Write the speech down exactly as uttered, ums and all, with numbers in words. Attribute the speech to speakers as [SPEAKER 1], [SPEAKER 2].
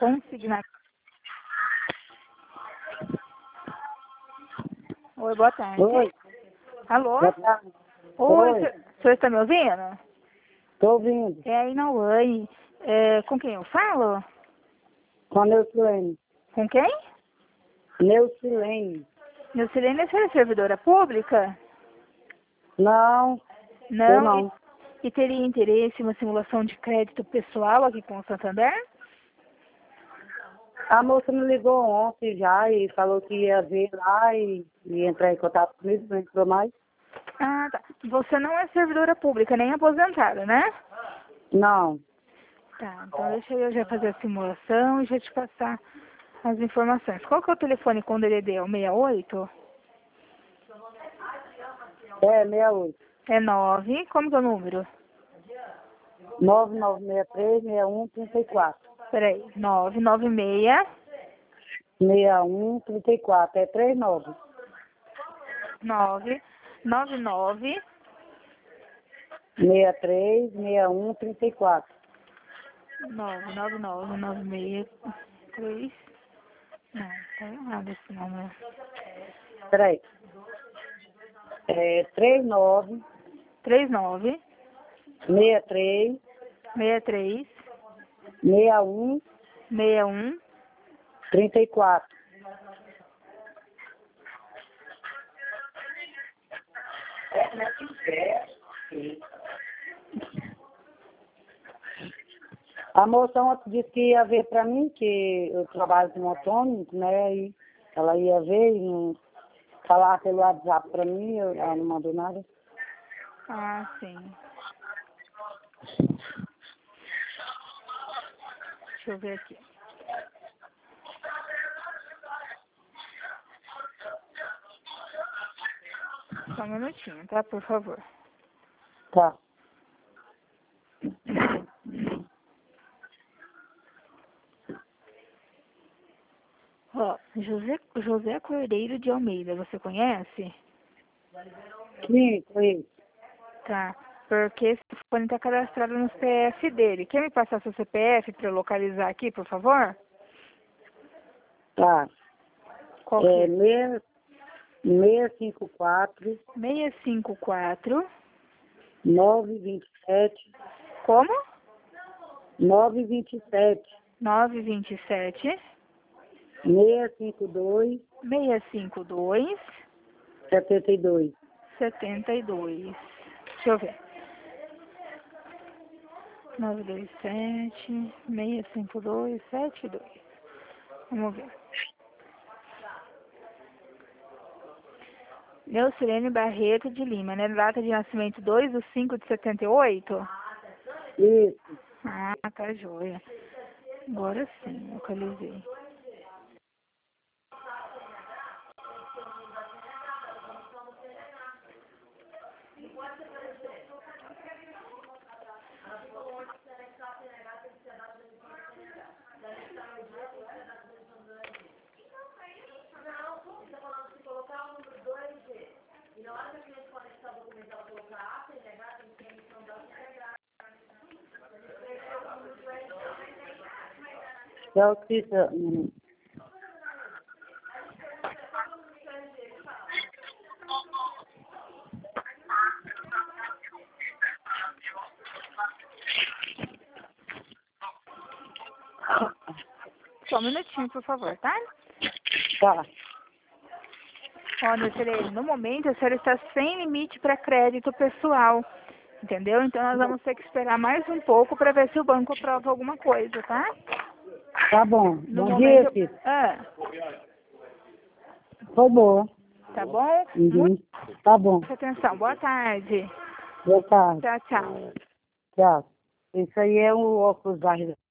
[SPEAKER 1] consignação. Oi, boa tarde.
[SPEAKER 2] Oi.
[SPEAKER 1] Alô?
[SPEAKER 2] Boa tarde.
[SPEAKER 1] Oi,
[SPEAKER 2] Oi.
[SPEAKER 1] o senhor está me ouvindo?
[SPEAKER 2] Tô ouvindo.
[SPEAKER 1] É aí na Oi. É, com quem eu falo?
[SPEAKER 2] Com a Neucilene.
[SPEAKER 1] Com quem?
[SPEAKER 2] Neucilene.
[SPEAKER 1] Neucilene, a senhora é servidora pública?
[SPEAKER 2] Não,
[SPEAKER 1] Não.
[SPEAKER 2] eu não.
[SPEAKER 1] E, e teria interesse em uma simulação de crédito pessoal aqui com o Santander?
[SPEAKER 2] A moça me ligou ontem já e falou que ia ver lá e ia entrar em contato comigo, não entrou mais.
[SPEAKER 1] Ah, tá. Você não é servidora pública, nem aposentada, né?
[SPEAKER 2] Não.
[SPEAKER 1] Tá, então deixa eu já fazer a simulação e já te passar as informações. Qual que é o telefone com o D D D? É o sessenta e oito?
[SPEAKER 2] É, sessenta e oito.
[SPEAKER 1] É nove. Como que é o número?
[SPEAKER 2] nove nove seis três, seis um, três quatro.
[SPEAKER 1] Peraí. nove nove seis.
[SPEAKER 2] seis um, três quatro. É trinta e nove.
[SPEAKER 1] nove nove nove.
[SPEAKER 2] seis três, seis um, trinta e quatro.
[SPEAKER 1] nove nove nove nove seis três. Não, tá errado esse número.
[SPEAKER 2] Peraí. É trinta e nove,
[SPEAKER 1] trinta e nove.
[SPEAKER 2] seis três,
[SPEAKER 1] sessenta e três.
[SPEAKER 2] seis um,
[SPEAKER 1] sessenta e um.
[SPEAKER 2] trinta e quatro. A moça ontem disse que ia ver pra mim, que eu trabalho com autônomo, né? E ela ia ver e não falar pelo WhatsApp pra mim, eu- ela não mandou nada.
[SPEAKER 1] Ah, sim. Deixa eu ver aqui. Só um minutinho, tá? Por favor.
[SPEAKER 2] Tá.
[SPEAKER 1] Ó, José, José Cordeiro de Almeida, você conhece?
[SPEAKER 2] Sim, foi.
[SPEAKER 1] Tá. Porque esse telefone está cadastrado no C P F dele. Quer me passar seu C P F para eu localizar aqui, por favor?
[SPEAKER 2] Tá.
[SPEAKER 1] Qual que
[SPEAKER 2] É
[SPEAKER 1] é?
[SPEAKER 2] seis seis cinco quatro,
[SPEAKER 1] seis cinco quatro.
[SPEAKER 2] nove dois sete,
[SPEAKER 1] Como?
[SPEAKER 2] nove dois sete,
[SPEAKER 1] nove dois sete.
[SPEAKER 2] seis cinco dois,
[SPEAKER 1] seis cinco dois.
[SPEAKER 2] setenta e dois.
[SPEAKER 1] setenta e dois. Deixa eu ver. nove dois sete. seis cinco dois. setenta e dois. Vamos ver. Neucilene Barreto de Lima, né? Data de nascimento dois de cinco de setenta e oito?
[SPEAKER 2] Isso.
[SPEAKER 1] Ah, tá joia. Agora sim, localizei.
[SPEAKER 2] Eu fiz, hum,
[SPEAKER 1] Só um minutinho, por favor, tá?
[SPEAKER 2] tá.
[SPEAKER 1] Olha, Neucilene, no momento a senhora está sem limite para crédito pessoal. Entendeu? Então nós vamos ter que esperar mais um pouco para ver se o banco aprova alguma coisa, tá?
[SPEAKER 2] Tá bom.
[SPEAKER 1] No
[SPEAKER 2] Bom dia,
[SPEAKER 1] momento.
[SPEAKER 2] filho.
[SPEAKER 1] Ah,
[SPEAKER 2] Foi boa.
[SPEAKER 1] tá bom?
[SPEAKER 2] Uhum. Tá bom.
[SPEAKER 1] Muita atenção. Boa tarde.
[SPEAKER 2] Boa tarde.
[SPEAKER 1] Tchau, tchau.
[SPEAKER 2] Tchau. Isso aí é o óculos da